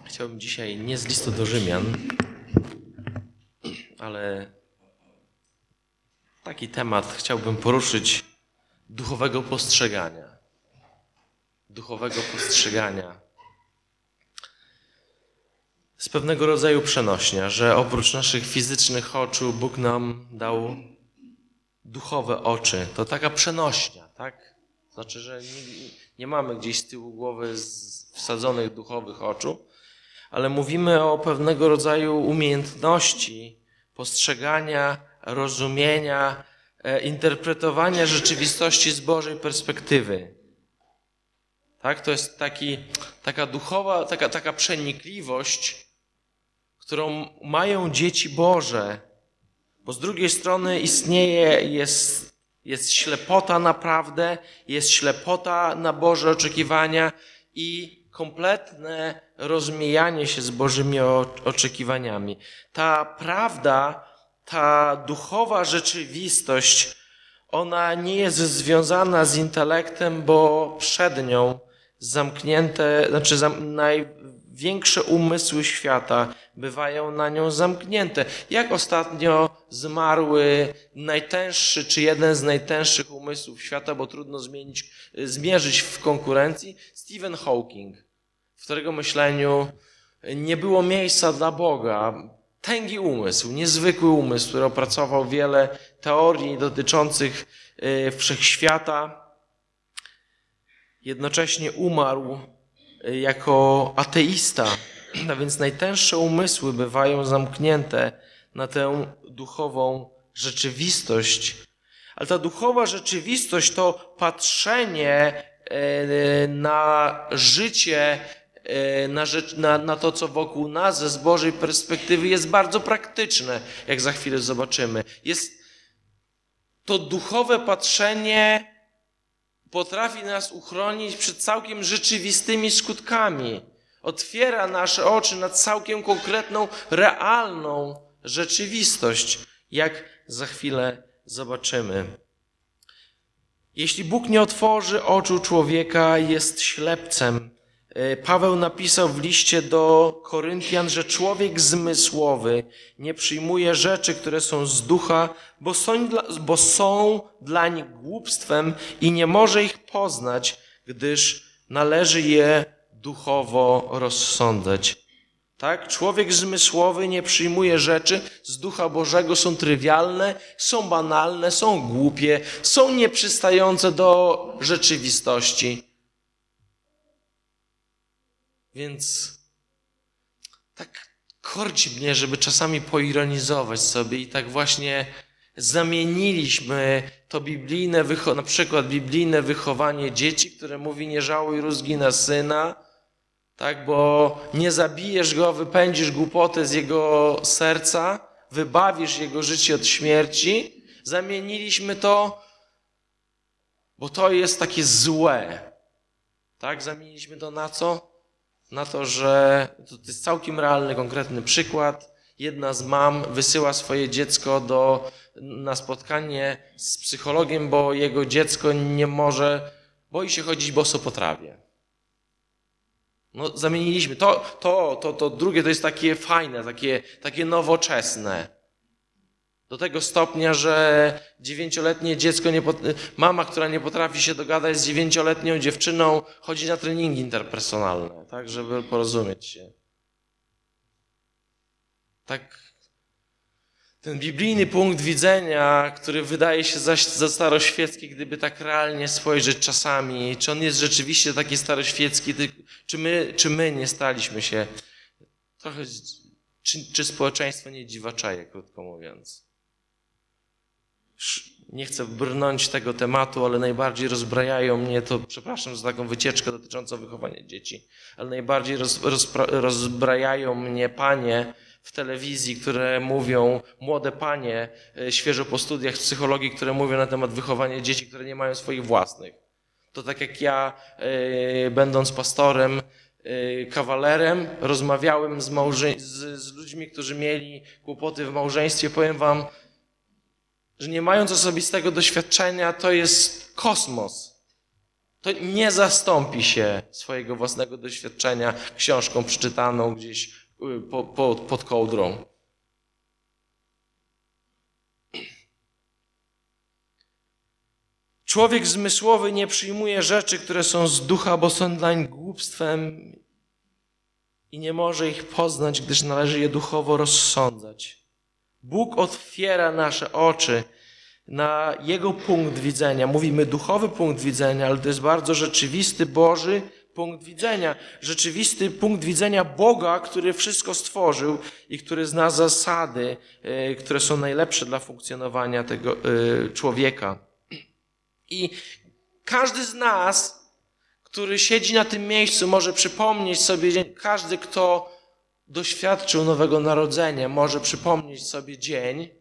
Chciałbym dzisiaj nie z listu do Rzymian, ale taki temat chciałbym poruszyć duchowego postrzegania. Duchowego postrzegania. Z pewnego rodzaju przenośnia, że oprócz naszych fizycznych oczu Bóg nam dał duchowe oczy. To taka przenośnia, tak? Znaczy, że nie mamy gdzieś z tyłu głowy wsadzonych duchowych oczu, ale mówimy o pewnego rodzaju umiejętności postrzegania, rozumienia, interpretowania rzeczywistości z Bożej perspektywy. Tak? To jest taka duchowa, taka przenikliwość, którą mają dzieci Boże. Bo z drugiej strony jest ślepota na prawdę, jest ślepota na Boże oczekiwania i kompletne rozmijanie się z Bożymi oczekiwaniami. Ta prawda, ta duchowa rzeczywistość, ona nie jest związana z intelektem, bo przed nią największe umysły świata bywają na nią zamknięte. Jak ostatnio zmarły najtęższy, czy jeden z najtęższych umysłów świata, bo trudno zmierzyć w konkurencji, Stephen Hawking, w którego myśleniu nie było miejsca dla Boga. Tęgi umysł, niezwykły umysł, który opracował wiele teorii dotyczących wszechświata. Jednocześnie umarł jako ateista, a więc najtęższe umysły bywają zamknięte na tę duchową rzeczywistość. Ale ta duchowa rzeczywistość to patrzenie na życie, na to, co wokół nas z Bożej perspektywy jest bardzo praktyczne, jak za chwilę zobaczymy. Jest to duchowe patrzenie potrafi nas uchronić przed całkiem rzeczywistymi skutkami. Otwiera nasze oczy na całkiem konkretną, realną rzeczywistość, jak za chwilę zobaczymy. Jeśli Bóg nie otworzy oczu człowieka, jest ślepcem. Paweł napisał w liście do Koryntian, że człowiek zmysłowy nie przyjmuje rzeczy, które są z ducha, bo są dlań głupstwem i nie może ich poznać, gdyż należy je duchowo rozsądzać. Tak? Człowiek zmysłowy nie przyjmuje rzeczy z Ducha Bożego, są trywialne, są banalne, są głupie, są nieprzystające do rzeczywistości. Więc tak korci mnie, żeby czasami poironizować sobie i tak właśnie zamieniliśmy to biblijne, na przykład biblijne wychowanie dzieci, które mówi nie żałuj rózgi na syna, tak, bo nie zabijesz go, wypędzisz głupotę z jego serca, wybawisz jego życie od śmierci. Zamieniliśmy to, bo to jest takie złe. Tak, zamieniliśmy to na co? Na to, że to jest całkiem realny, konkretny przykład. Jedna z mam wysyła swoje dziecko na spotkanie z psychologiem, bo jego dziecko boi się chodzić boso po trawie. No, zamieniliśmy. To drugie to jest takie fajne, takie nowoczesne. Do tego stopnia, że 9-letnie dziecko, mama, która nie potrafi się dogadać z 9-letnią dziewczyną, chodzi na treningi interpersonalne, tak, żeby porozumieć się. Tak, ten biblijny punkt widzenia, który wydaje się za staroświecki, gdyby tak realnie spojrzeć czasami, czy on jest rzeczywiście taki staroświecki, czy my nie staliśmy się trochę, czy społeczeństwo nie dziwaczaje, krótko mówiąc. Nie chcę brnąć tego tematu, ale najbardziej rozbrajają mnie to, przepraszam za taką wycieczkę dotyczącą wychowania dzieci, ale najbardziej rozbrajają mnie panie w telewizji, które mówią, młode panie, świeżo po studiach psychologii, które mówią na temat wychowania dzieci, które nie mają swoich własnych. To tak jak ja, będąc pastorem, kawalerem, rozmawiałem z ludźmi, którzy mieli kłopoty w małżeństwie, powiem wam, że nie mając osobistego doświadczenia, to jest kosmos. To nie zastąpi się swojego własnego doświadczenia książką przeczytaną gdzieś pod kołdrą. Człowiek zmysłowy nie przyjmuje rzeczy, które są z ducha, bo są dlań głupstwem i nie może ich poznać, gdyż należy je duchowo rozsądzać. Bóg otwiera nasze oczy na Jego punkt widzenia. Mówimy duchowy punkt widzenia, ale to jest bardzo rzeczywisty Boży punkt widzenia. Rzeczywisty punkt widzenia Boga, który wszystko stworzył i który zna zasady, które są najlepsze dla funkcjonowania tego człowieka. I każdy z nas, który siedzi na tym miejscu, może przypomnieć sobie, każdy, kto doświadczył nowego narodzenia, może przypomnieć sobie dzień.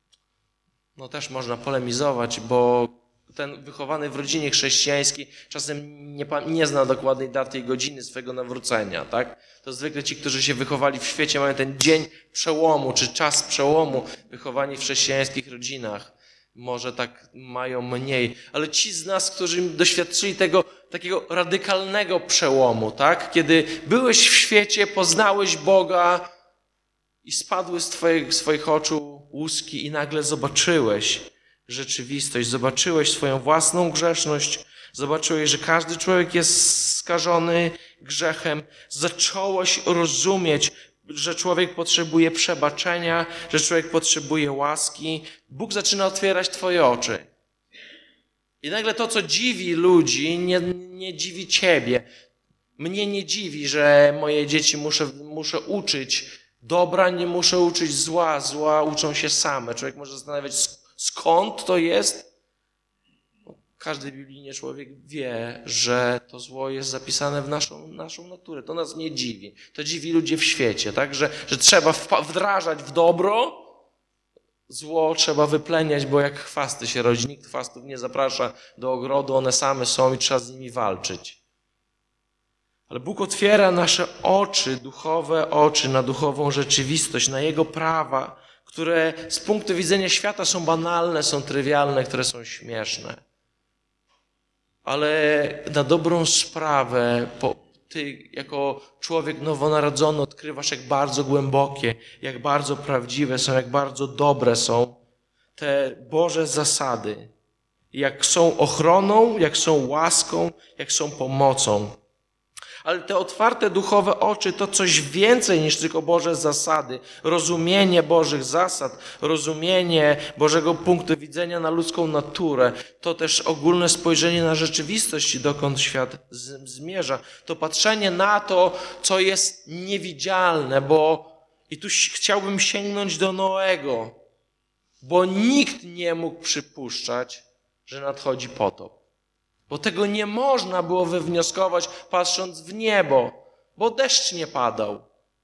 No też można polemizować, bo ten wychowany w rodzinie chrześcijańskiej czasem nie zna dokładnej daty i godziny swego nawrócenia, tak? To zwykle ci, którzy się wychowali w świecie, mają ten dzień przełomu, czy czas przełomu, wychowani w chrześcijańskich rodzinach. Może tak mają mniej, ale ci z nas, którzy doświadczyli tego takiego radykalnego przełomu, tak? Kiedy byłeś w świecie, poznałeś Boga i spadły z swoich oczu łuski i nagle zobaczyłeś rzeczywistość, zobaczyłeś swoją własną grzeszność, zobaczyłeś, że każdy człowiek jest skażony grzechem, zacząłeś rozumieć, że człowiek potrzebuje przebaczenia, że człowiek potrzebuje łaski. Bóg zaczyna otwierać twoje oczy. I nagle to, co dziwi ludzi, nie dziwi ciebie. Mnie nie dziwi, że moje dzieci muszę uczyć dobra, nie muszę uczyć zła. Zła uczą się same. Człowiek może zastanawiać, skąd to jest. Każdy biblijny człowiek wie, że to zło jest zapisane w naszą naturę. To nas nie dziwi. To dziwi ludzi w świecie, tak? Że trzeba wdrażać w dobro, zło trzeba wypleniać, bo jak chwasty się rodzi. Nikt chwastów nie zaprasza do ogrodu, one same są i trzeba z nimi walczyć. Ale Bóg otwiera nasze oczy, duchowe oczy na duchową rzeczywistość, na Jego prawa, które z punktu widzenia świata są banalne, są trywialne, które są śmieszne. Ale na dobrą sprawę ty jako człowiek nowonarodzony odkrywasz, jak bardzo głębokie, jak bardzo prawdziwe są, jak bardzo dobre są te Boże zasady. Jak są ochroną, jak są łaską, jak są pomocą. Ale te otwarte duchowe oczy to coś więcej niż tylko Boże zasady. Rozumienie Bożych zasad, rozumienie Bożego punktu widzenia na ludzką naturę. To też ogólne spojrzenie na rzeczywistość i dokąd świat zmierza. To patrzenie na to, co jest niewidzialne, i tu chciałbym sięgnąć do Noego, bo nikt nie mógł przypuszczać, że nadchodzi potop. Bo tego nie można było wywnioskować, patrząc w niebo, bo deszcz nie padał.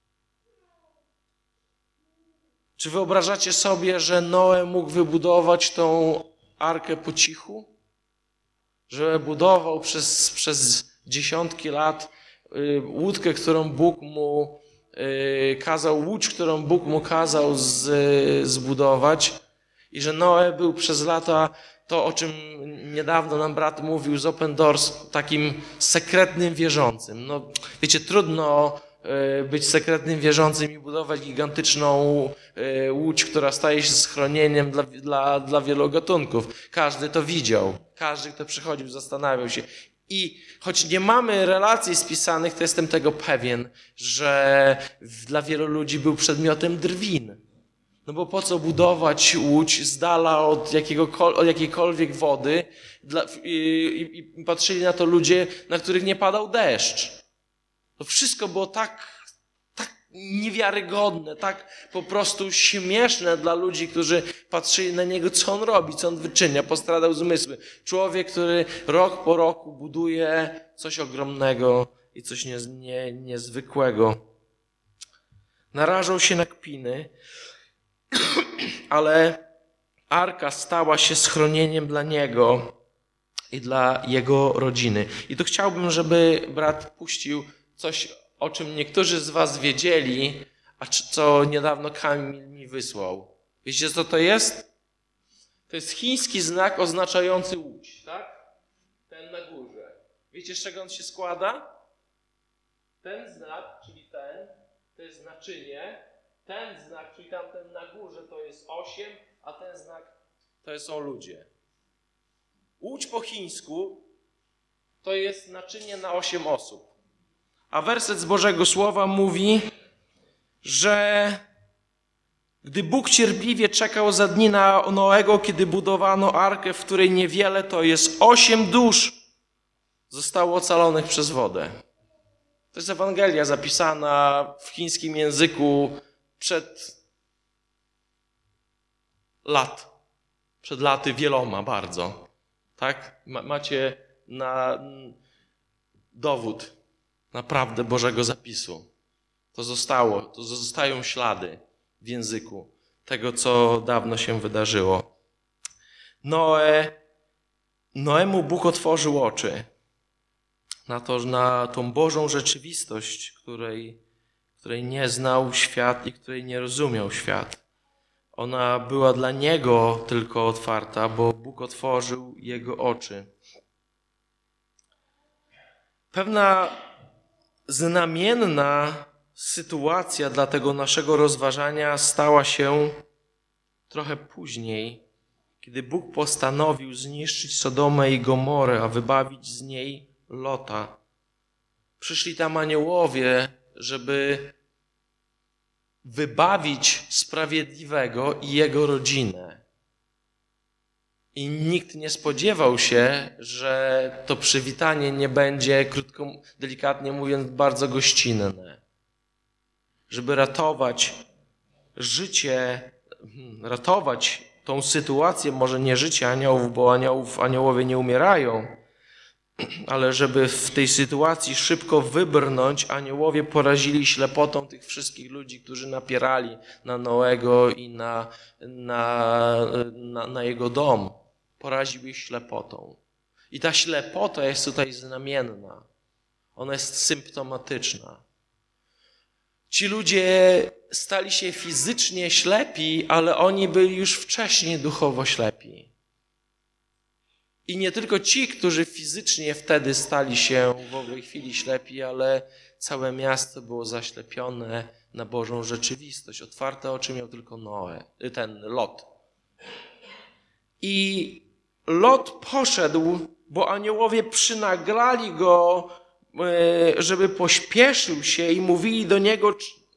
Czy wyobrażacie sobie, że Noe mógł wybudować tą arkę po cichu? Że budował przez dziesiątki lat łódkę, którą Bóg mu kazał, łódź, którą Bóg mu kazał zbudować i że Noe był przez lata to, o czym niedawno nam brat mówił z Open Doors, takim sekretnym wierzącym. No, wiecie, trudno być sekretnym wierzącym i budować gigantyczną łódź, która staje się schronieniem dla wielu gatunków. Każdy to widział. Każdy, kto przychodził, zastanawiał się. I choć nie mamy relacji spisanych, to jestem tego pewien, że dla wielu ludzi był przedmiotem drwin. No bo po co budować łódź z dala od jakiejkolwiek wody i patrzyli na to ludzie, na których nie padał deszcz. To wszystko było tak niewiarygodne, tak po prostu śmieszne dla ludzi, którzy patrzyli na niego, co on robi, co on wyczynia, postradał zmysły. Człowiek, który rok po roku buduje coś ogromnego i coś niezwykłego. Narażał się na kpiny, ale arka stała się schronieniem dla niego i dla jego rodziny. I tu chciałbym, żeby brat puścił coś, o czym niektórzy z was wiedzieli, a co niedawno Kamil mi wysłał. Wiecie, co to jest? To jest chiński znak oznaczający łódź, tak? Ten na górze. Wiecie, z czego on się składa? Ten znak, czyli ten, to jest naczynie. Ten znak, czyli tamten na górze, to jest 8, a ten znak to są ludzie. Łódź po chińsku to jest naczynie na 8 osób. A werset z Bożego Słowa mówi, że gdy Bóg cierpliwie czekał za dni na Noego, kiedy budowano arkę, w której niewiele, to jest 8 dusz zostało ocalonych przez wodę. To jest Ewangelia zapisana w chińskim języku przed laty wieloma bardzo. Tak? Macie na dowód naprawdę Bożego zapisu. To zostają ślady w języku tego, co dawno się wydarzyło. Noemu Bóg otworzył oczy na tą Bożą rzeczywistość, której nie znał świat i której nie rozumiał świat. Ona była dla niego tylko otwarta, bo Bóg otworzył jego oczy. Pewna znamienna sytuacja dla tego naszego rozważania stała się trochę później, kiedy Bóg postanowił zniszczyć Sodomę i Gomorę, a wybawić z niej Lota. Przyszli tam aniołowie, żeby wybawić sprawiedliwego i jego rodzinę. I nikt nie spodziewał się, że to przywitanie nie będzie, krótko, delikatnie mówiąc, bardzo gościnne. Żeby ratować życie, ratować tą sytuację, może nie życie aniołów, bo aniołowie nie umierają, ale żeby w tej sytuacji szybko wybrnąć, aniołowie porazili ślepotą tych wszystkich ludzi, którzy napierali na Noego i na jego dom. Poraził ich ślepotą. I ta ślepota jest tutaj znamienna. Ona jest symptomatyczna. Ci ludzie stali się fizycznie ślepi, ale oni byli już wcześniej duchowo ślepi. I nie tylko ci, którzy fizycznie wtedy stali się w owej chwili ślepi, ale całe miasto było zaślepione na Bożą rzeczywistość. Otwarte oczy miał tylko Lot. I Lot poszedł, bo aniołowie przynaglali go, żeby pośpieszył się i mówili do niego: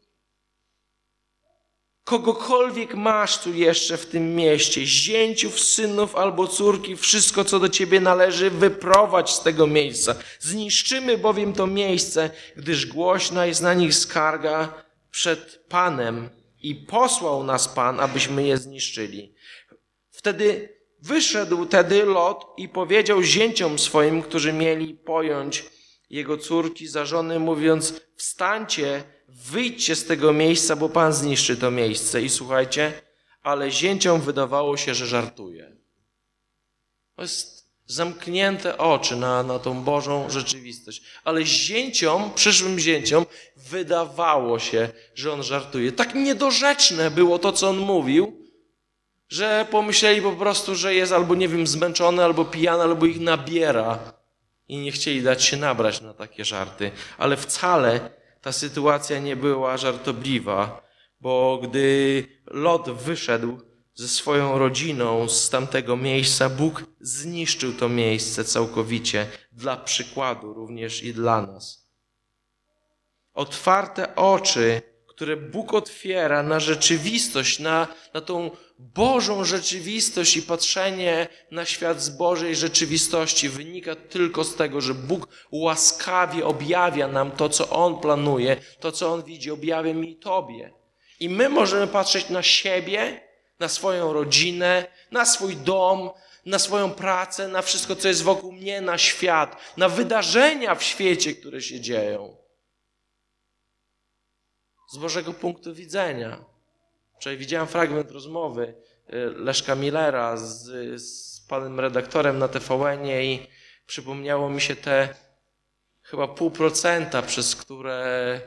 kogokolwiek masz tu jeszcze w tym mieście, zięciów, synów albo córki, wszystko co do ciebie należy, wyprowadź z tego miejsca. Zniszczymy bowiem to miejsce, gdyż głośna jest na nich skarga przed Panem i posłał nas Pan, abyśmy je zniszczyli. Wtedy wyszedł Lot i powiedział zięciom swoim, którzy mieli pojąć jego córki za żony, mówiąc: wstańcie, wyjdźcie z tego miejsca, bo Pan zniszczy to miejsce. I słuchajcie, ale zięciom wydawało się, że żartuje. To jest zamknięte oczy na tą Bożą rzeczywistość. Ale przyszłym zięciom wydawało się, że on żartuje. Tak niedorzeczne było to, co on mówił, że pomyśleli po prostu, że jest albo, nie wiem, zmęczony, albo pijany, albo ich nabiera. I nie chcieli dać się nabrać na takie żarty. Ale wcale ta sytuacja nie była żartobliwa, bo gdy Lot wyszedł ze swoją rodziną z tamtego miejsca, Bóg zniszczył to miejsce całkowicie, dla przykładu również i dla nas. Otwarte oczy, które Bóg otwiera na rzeczywistość, na tą Bożą rzeczywistość i patrzenie na świat z Bożej rzeczywistości wynika tylko z tego, że Bóg łaskawie objawia nam to, co On planuje, to, co On widzi, objawia mi i Tobie. I my możemy patrzeć na siebie, na swoją rodzinę, na swój dom, na swoją pracę, na wszystko, co jest wokół mnie, na świat, na wydarzenia w świecie, które się dzieją. Z Bożego punktu widzenia. Wczoraj widziałem fragment rozmowy Leszka Millera z panem redaktorem na TVN-ie i przypomniało mi się te chyba 0,5%, przez które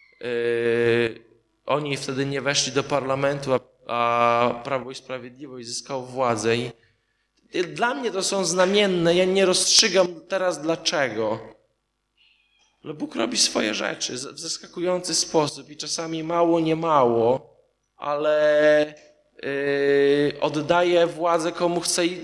oni wtedy nie weszli do parlamentu, a Prawo i Sprawiedliwość zyskało władzę. I Dla mnie to są znamienne, ja nie rozstrzygam teraz dlaczego. Ale Bóg robi swoje rzeczy w zaskakujący sposób i czasami mało, nie mało, ale oddaje władzę komu chce i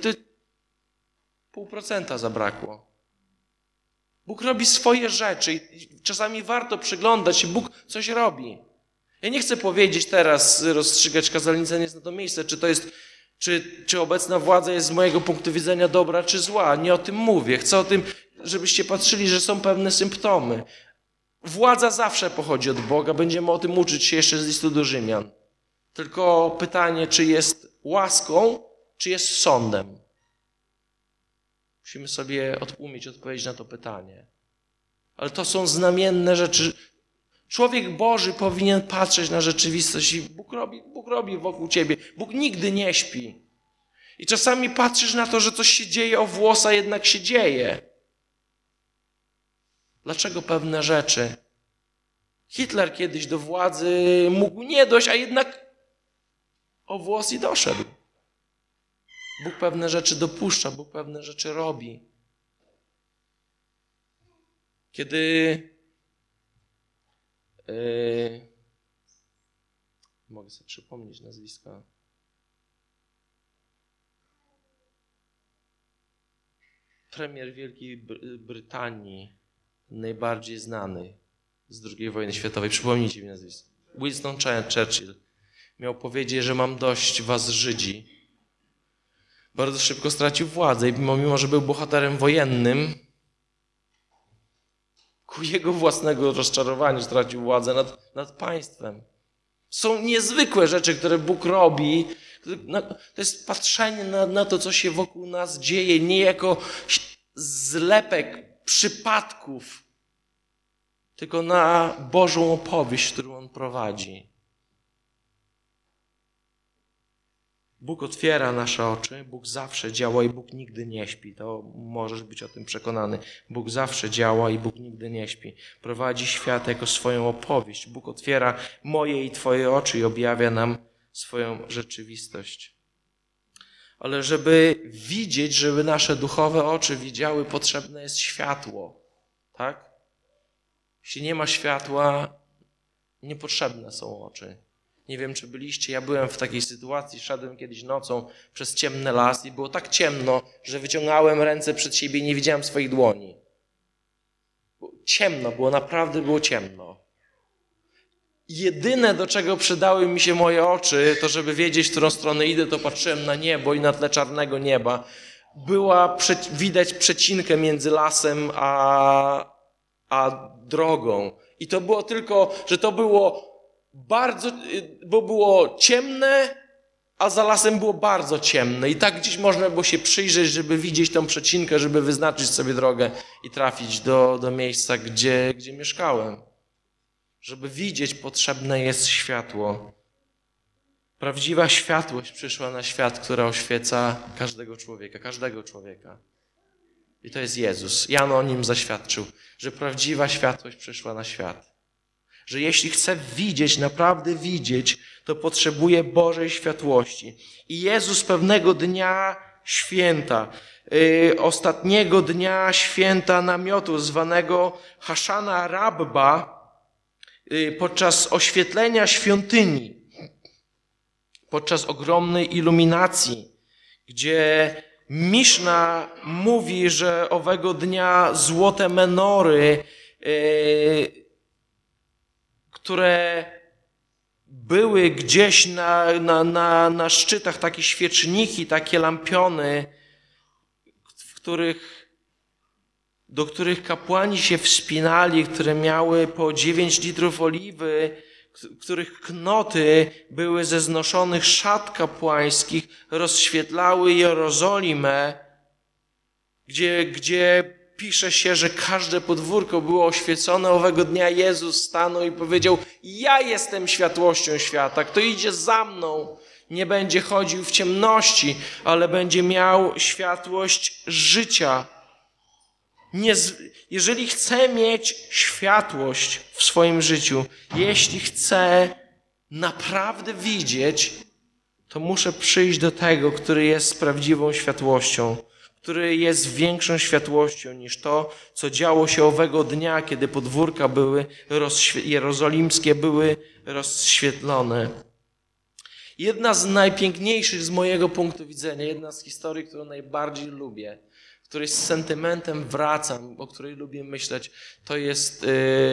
0,5% zabrakło. Bóg robi swoje rzeczy i czasami warto przyglądać się, Bóg coś robi. Ja nie chcę powiedzieć teraz, rozstrzygać, kazalnica nie jest na to miejsce, czy obecna władza jest z mojego punktu widzenia dobra czy zła. Nie o tym mówię. Chcę o tym, żebyście patrzyli, że są pewne symptomy. Władza zawsze pochodzi od Boga. Będziemy o tym uczyć się jeszcze z listu do Rzymian. Tylko pytanie, czy jest łaską, czy jest sądem. Musimy sobie umieć odpowiedzieć na to pytanie. Ale to są znamienne rzeczy. Człowiek Boży powinien patrzeć na rzeczywistość i Bóg robi wokół ciebie. Bóg nigdy nie śpi. I czasami patrzysz na to, że coś się dzieje o włos, a jednak się dzieje. Dlaczego pewne rzeczy? Hitler kiedyś do władzy mógł nie dojść, a jednak o włos i doszedł. Bóg pewne rzeczy dopuszcza, Bóg pewne rzeczy robi. Kiedy mogę sobie przypomnieć nazwiska. Premier Wielkiej Brytanii, najbardziej znany z II wojny światowej, przypomnijcie mi nazwisko. Winston Churchill miał powiedzieć, że mam dość was Żydzi. Bardzo szybko stracił władzę i mimo że był bohaterem wojennym, ku jego własnego rozczarowaniu stracił władzę nad państwem. Są niezwykłe rzeczy, które Bóg robi. To jest patrzenie na to, co się wokół nas dzieje, nie jako zlepek przypadków, tylko na Bożą opowieść, którą On prowadzi. Bóg otwiera nasze oczy, Bóg zawsze działa i Bóg nigdy nie śpi. To możesz być o tym przekonany. Bóg zawsze działa i Bóg nigdy nie śpi. Prowadzi świat jako swoją opowieść. Bóg otwiera moje i Twoje oczy i objawia nam swoją rzeczywistość. Ale żeby widzieć, żeby nasze duchowe oczy widziały, potrzebne jest światło. Tak? Jeśli nie ma światła, niepotrzebne są oczy. Nie wiem, czy byliście, ja byłem w takiej sytuacji, szedłem kiedyś nocą przez ciemny las i było tak ciemno, że wyciągałem ręce przed siebie i nie widziałem swoich dłoni. Ciemno było, naprawdę było ciemno. Jedyne, do czego przydały mi się moje oczy, to żeby wiedzieć, w którą stronę idę, to patrzyłem na niebo i na tle czarnego nieba. Widać przecinkę między lasem a drogą. I to było tylko, że to było bo było ciemne, a za lasem było bardzo ciemne. I tak gdzieś można było się przyjrzeć, żeby widzieć tą przecinkę, żeby wyznaczyć sobie drogę i trafić do miejsca, gdzie mieszkałem. Żeby widzieć, potrzebne jest światło. Prawdziwa światłość przyszła na świat, która oświeca każdego człowieka. I to jest Jezus. Jan o nim zaświadczył, że prawdziwa światłość przyszła na świat. Że jeśli chce widzieć, naprawdę widzieć, to potrzebuje Bożej światłości. I Jezus pewnego dnia święta, ostatniego dnia święta namiotu zwanego Haszana Rabba, podczas oświetlenia świątyni, podczas ogromnej iluminacji, gdzie Miszna mówi, że owego dnia złote menory, które były gdzieś na szczytach, takie świeczniki, takie lampiony, do których kapłani się wspinali, które miały po 9 litrów oliwy, których knoty były ze znoszonych szat kapłańskich, rozświetlały Jerozolimę, gdzie pisze się, że każde podwórko było oświecone. Owego dnia Jezus stanął i powiedział: ja jestem światłością świata. Kto idzie za mną, nie będzie chodził w ciemności, ale będzie miał światłość życia. Jeżeli chce mieć światłość w swoim życiu, jeśli chce naprawdę widzieć, to muszę przyjść do tego, który jest prawdziwą światłością, który jest większą światłością niż to, co działo się owego dnia, kiedy podwórka jerozolimskie były rozświetlone. Jedna z najpiękniejszych z mojego punktu widzenia, jedna z historii, którą najbardziej lubię, w której z sentymentem wracam, o której lubię myśleć, to jest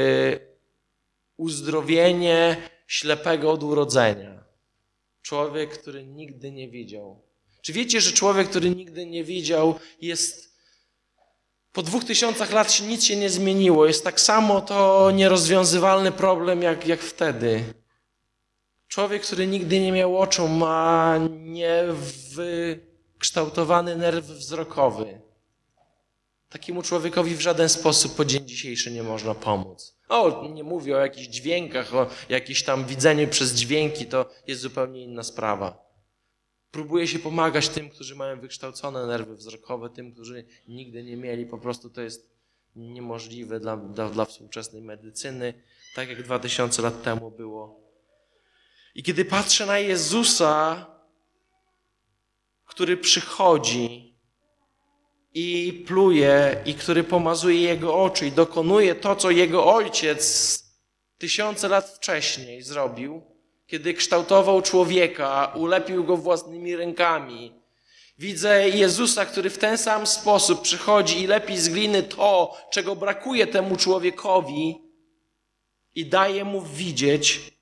uzdrowienie ślepego od urodzenia. Człowiek, który nigdy nie widział. Czy wiecie, że człowiek, który nigdy nie widział, jest po 2000 lat nic się nie zmieniło. Jest tak samo to nierozwiązywalny problem jak wtedy. Człowiek, który nigdy nie miał oczu, ma niewykształtowany nerw wzrokowy. Takiemu człowiekowi w żaden sposób po dzień dzisiejszy nie można pomóc. Nie mówię o jakichś dźwiękach, o jakimś tam widzeniu przez dźwięki, to jest zupełnie inna sprawa. Próbuje się pomagać tym, którzy mają wykształcone nerwy wzrokowe, tym, którzy nigdy nie mieli. Po prostu to jest niemożliwe dla współczesnej medycyny, tak jak 2000 lat temu było. I kiedy patrzę na Jezusa, który przychodzi i pluje, i który pomazuje Jego oczy i dokonuje to, co Jego Ojciec 1000 lat wcześniej zrobił, kiedy kształtował człowieka, ulepił go własnymi rękami. Widzę Jezusa, który w ten sam sposób przychodzi i lepi z gliny to, czego brakuje temu człowiekowi i daje mu widzieć.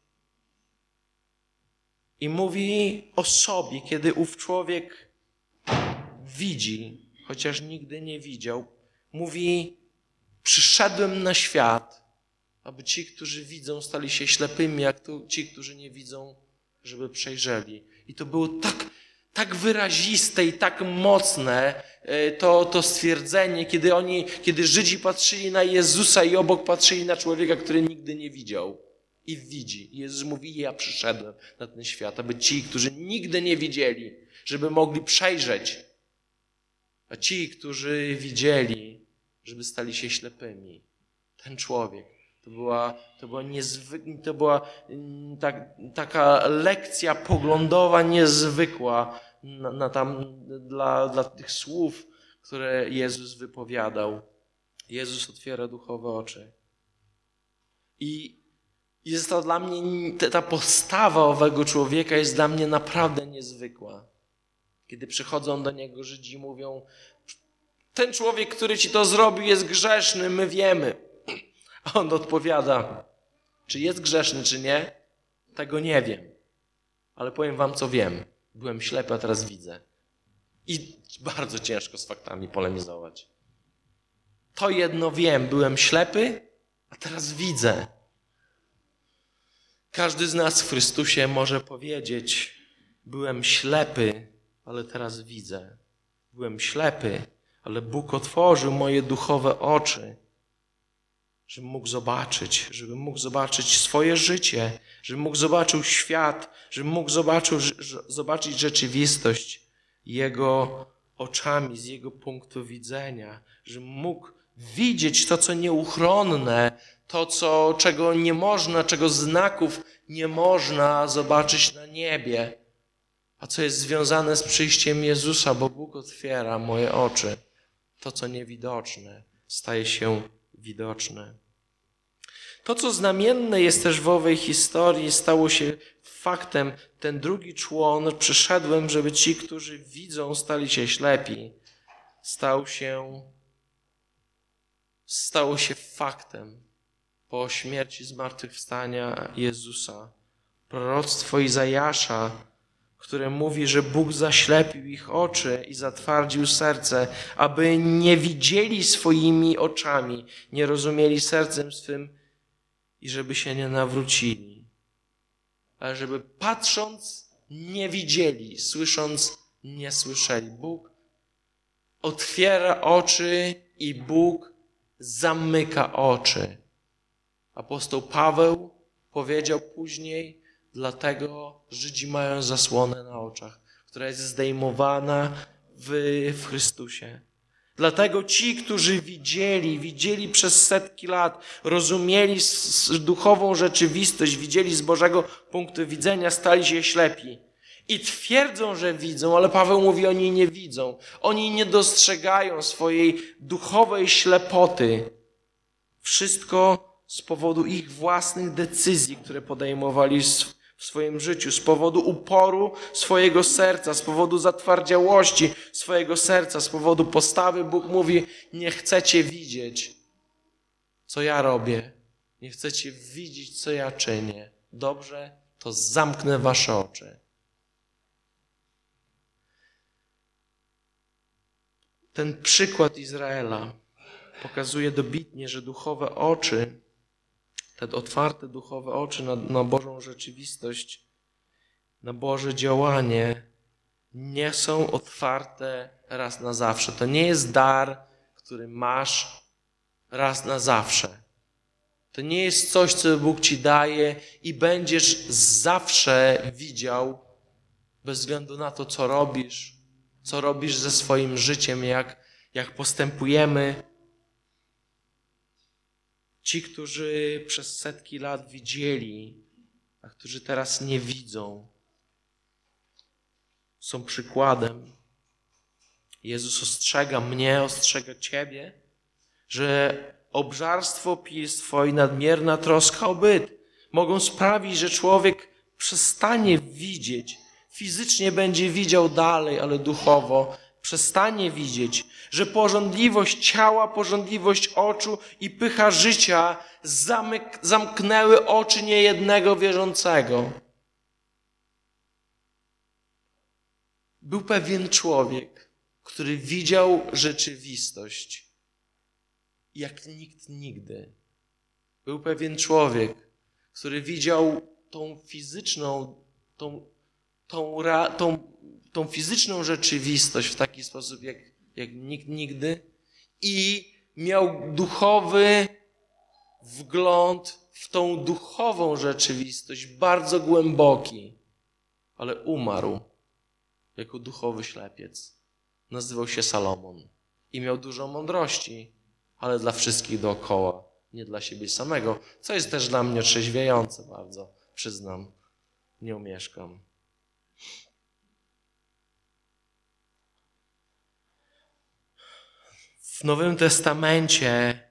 I mówi o sobie, kiedy ów człowiek widzi, chociaż nigdy nie widział. Mówi, przyszedłem na świat, aby ci, którzy widzą, stali się ślepymi, jak ci, którzy nie widzą, żeby przejrzeli. I to było tak wyraziste i tak mocne to stwierdzenie, kiedy Żydzi patrzyli na Jezusa i obok patrzyli na człowieka, który nigdy nie widział. I widzi. I Jezus mówi, ja przyszedłem na ten świat, aby ci, którzy nigdy nie widzieli, żeby mogli przejrzeć. A ci, którzy widzieli, żeby stali się ślepymi. Ten człowiek. To była taka lekcja poglądowa niezwykła dla tych słów, które Jezus wypowiadał. Jezus otwiera duchowe oczy. I jest to dla mnie, ta postawa owego człowieka jest dla mnie naprawdę niezwykła. Kiedy przychodzą do niego Żydzi i mówią, ten człowiek, który ci to zrobił, jest grzeszny, my wiemy. A on odpowiada, czy jest grzeszny, czy nie, tego nie wiem. Ale powiem wam, co wiem. Byłem ślepy, a teraz widzę. I bardzo ciężko z faktami polemizować. To jedno wiem, byłem ślepy, a teraz widzę. Każdy z nas w Chrystusie może powiedzieć, byłem ślepy, ale teraz widzę. Byłem ślepy, ale Bóg otworzył moje duchowe oczy, żebym mógł zobaczyć swoje życie, żebym mógł zobaczyć świat, żebym mógł zobaczyć rzeczywistość Jego oczami, z Jego punktu widzenia, żebym mógł widzieć to, co nieuchronne, czego nie można, czego znaków nie można zobaczyć na niebie, a co jest związane z przyjściem Jezusa, bo Bóg otwiera moje oczy. To, co niewidoczne, staje się widoczne. To, co znamienne jest też w owej historii, stało się faktem. Ten drugi człon, przyszedłem, żeby ci, którzy widzą, stali się ślepi. Stało się faktem po śmierci zmartwychwstania Jezusa. Proroctwo Izajasza, które mówi, że Bóg zaślepił ich oczy i zatwardził serce, aby nie widzieli swoimi oczami, nie rozumieli sercem swym i żeby się nie nawrócili. Ale żeby patrząc nie widzieli, słysząc nie słyszeli. Bóg otwiera oczy i Bóg zamyka oczy. Apostoł Paweł powiedział później, dlatego Żydzi mają zasłonę na oczach, która jest zdejmowana w Chrystusie. Dlatego ci, którzy widzieli przez setki lat, rozumieli duchową rzeczywistość, widzieli z Bożego punktu widzenia, stali się ślepi. I twierdzą, że widzą, ale Paweł mówi, oni nie widzą. Oni nie dostrzegają swojej duchowej ślepoty. Wszystko z powodu ich własnych decyzji, które podejmowali w swoim życiu, z powodu uporu swojego serca, z powodu zatwardziałości swojego serca, z powodu postawy. Bóg mówi, nie chcecie widzieć, co ja robię. Nie chcecie widzieć, co ja czynię. Dobrze, to zamknę wasze oczy. Ten przykład Izraela pokazuje dobitnie, że duchowe oczy, te otwarte duchowe oczy na Bożą rzeczywistość, na Boże działanie, nie są otwarte raz na zawsze. To nie jest dar, który masz raz na zawsze. To nie jest coś, co Bóg ci daje i będziesz zawsze widział, bez względu na to, co robisz ze swoim życiem, jak postępujemy. Ci, którzy przez setki lat widzieli, a którzy teraz nie widzą, są przykładem. Jezus ostrzega mnie, ostrzega ciebie, że obżarstwo, pilstwo i nadmierna troska o byt mogą sprawić, że człowiek przestanie widzieć. Fizycznie będzie widział dalej, ale duchowo przestanie widzieć, że pożądliwość ciała, pożądliwość oczu i pycha życia zamknęły oczy niejednego wierzącego. Był pewien człowiek, który widział rzeczywistość jak nikt nigdy. Był pewien człowiek, który widział tą fizyczną rzeczywistość w taki sposób jak nikt nigdy i miał duchowy wgląd w tą duchową rzeczywistość, bardzo głęboki, ale umarł jako duchowy ślepiec. Nazywał się Salomon i miał dużo mądrości, ale dla wszystkich dookoła, nie dla siebie samego, co jest też dla mnie otrzeźwiające bardzo, przyznam, nie omieszkam. W Nowym Testamencie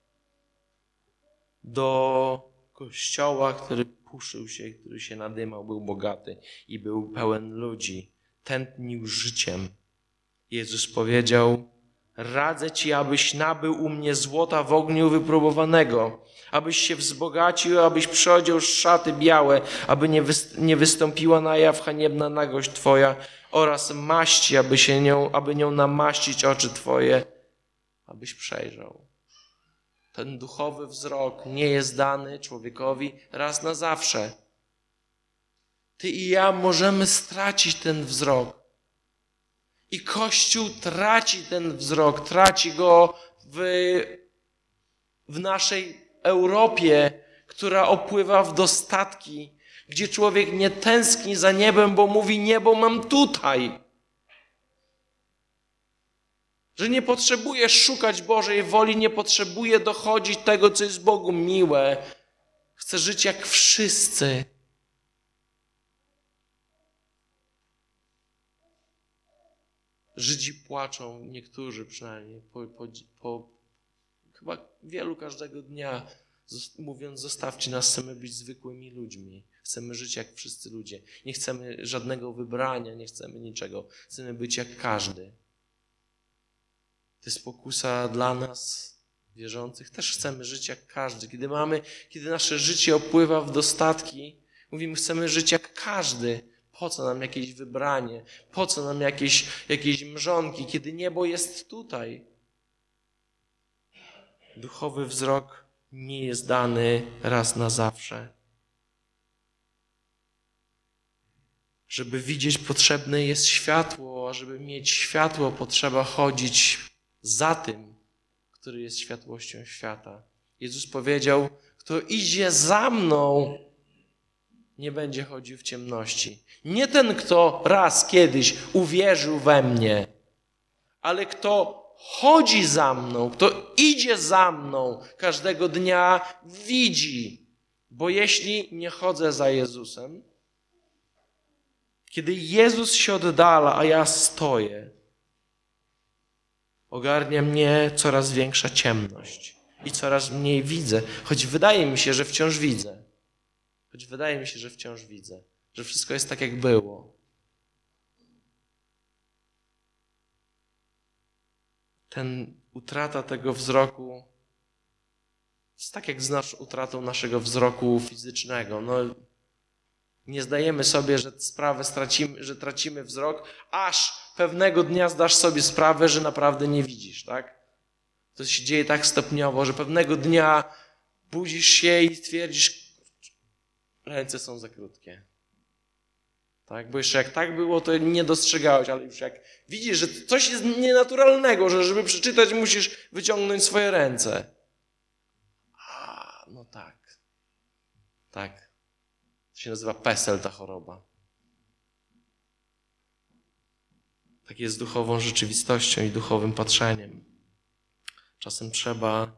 do kościoła, który puszył się, który się nadymał, był bogaty i był pełen ludzi, tętnił życiem. Jezus powiedział, radzę ci, abyś nabył u mnie złota w ogniu wypróbowanego, abyś się wzbogacił, abyś przyodział szaty białe, aby nie wystąpiła na jaw haniebna nagość twoja oraz maści, aby nią namaścić oczy twoje, abyś przejrzał. Ten duchowy wzrok nie jest dany człowiekowi raz na zawsze. Ty i ja możemy stracić ten wzrok. I Kościół traci ten wzrok, traci go w naszej Europie, która opływa w dostatki, gdzie człowiek nie tęskni za niebem, bo mówi, niebo mam tutaj. Że nie potrzebuje szukać Bożej woli, nie potrzebuje dochodzić tego, co jest Bogu miłe. Chce żyć jak wszyscy. Żydzi płaczą, niektórzy przynajmniej, chyba wielu każdego dnia, mówiąc, zostawcie nas, chcemy być zwykłymi ludźmi. Chcemy żyć jak wszyscy ludzie. Nie chcemy żadnego wybrania, nie chcemy niczego. Chcemy być jak każdy. To jest pokusa dla nas, wierzących. Też chcemy żyć jak każdy. Kiedy nasze życie opływa w dostatki, mówimy, chcemy żyć jak każdy. Po co nam jakieś wybranie? Po co nam jakieś mrzonki, kiedy niebo jest tutaj? Duchowy wzrok nie jest dany raz na zawsze. Żeby widzieć, potrzebne jest światło, a żeby mieć światło, potrzeba chodzić za tym, który jest światłością świata. Jezus powiedział, kto idzie za mną, nie będzie chodził w ciemności. Nie ten, kto raz kiedyś uwierzył we mnie, ale kto chodzi za mną, kto idzie za mną każdego dnia, widzi. Bo jeśli nie chodzę za Jezusem, Kiedy Jezus się oddala, a ja stoję, ogarnia mnie coraz większa ciemność i coraz mniej widzę, choć wydaje mi się, że wciąż widzę. Że wszystko jest tak, jak było. Utrata tego wzroku jest tak, jak z utratą naszego wzroku fizycznego. Nie zdajemy sobie, że tracimy wzrok, aż pewnego dnia zdasz sobie sprawę, że naprawdę nie widzisz, tak? To się dzieje tak stopniowo, że pewnego dnia budzisz się i stwierdzisz, ręce są za krótkie. Tak? Bo jeszcze jak tak było, to nie dostrzegałeś, ale już jak widzisz, że coś jest nienaturalnego, że żeby przeczytać, musisz wyciągnąć swoje ręce. No tak. Tak. To się nazywa PESEL, ta choroba. Tak jest z duchową rzeczywistością i duchowym patrzeniem. Czasem trzeba,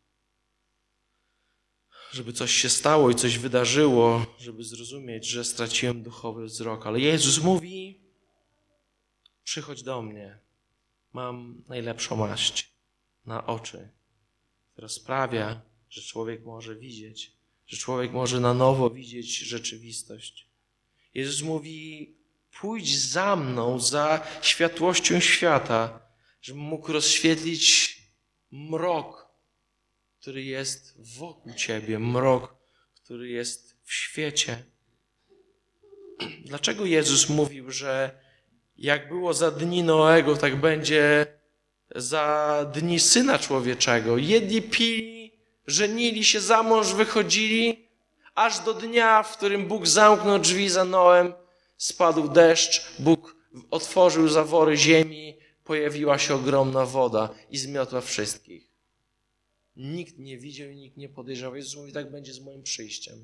żeby coś się stało i coś wydarzyło, żeby zrozumieć, że straciłem duchowy wzrok. Ale Jezus mówi, przychodź do mnie. Mam najlepszą maść na oczy, która sprawia, że człowiek może widzieć, że człowiek może na nowo widzieć rzeczywistość. Jezus mówi, pójdź za mną, za światłością świata, żebym mógł rozświetlić mrok, który jest wokół ciebie, mrok, który jest w świecie. Dlaczego Jezus mówił, że jak było za dni Noego, tak będzie za dni Syna Człowieczego? Jedli, pili, żenili się, za mąż wychodzili, aż do dnia, w którym Bóg zamknął drzwi za Noem, spadł deszcz, Bóg otworzył zawory ziemi, pojawiła się ogromna woda i zmiotła wszystkich. Nikt nie widział i nikt nie podejrzewał. Jezus mówi, tak będzie z moim przyjściem.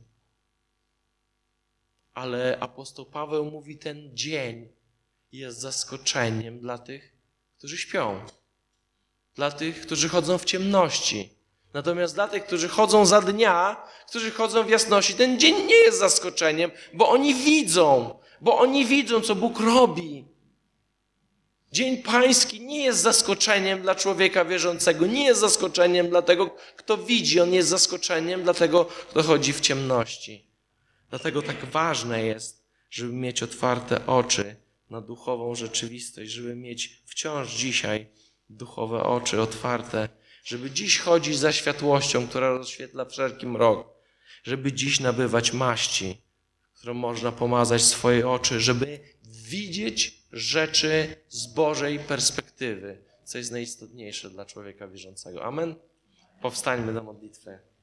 Ale apostoł Paweł mówi, ten dzień jest zaskoczeniem dla tych, którzy śpią. Dla tych, którzy chodzą w ciemności. Natomiast dla tych, którzy chodzą za dnia, którzy chodzą w jasności, ten dzień nie jest zaskoczeniem, bo oni widzą, co Bóg robi. Dzień Pański nie jest zaskoczeniem dla człowieka wierzącego, nie jest zaskoczeniem dla tego, kto widzi, on jest zaskoczeniem dla tego, kto chodzi w ciemności. Dlatego tak ważne jest, żeby mieć otwarte oczy na duchową rzeczywistość, żeby mieć wciąż dzisiaj duchowe oczy otwarte, żeby dziś chodzić za światłością, która rozświetla wszelki mrok, żeby dziś nabywać maści, którą można pomazać swoje oczy, żeby widzieć rzeczy z Bożej perspektywy, co jest najistotniejsze dla człowieka wierzącego. Amen? Powstańmy do modlitwy.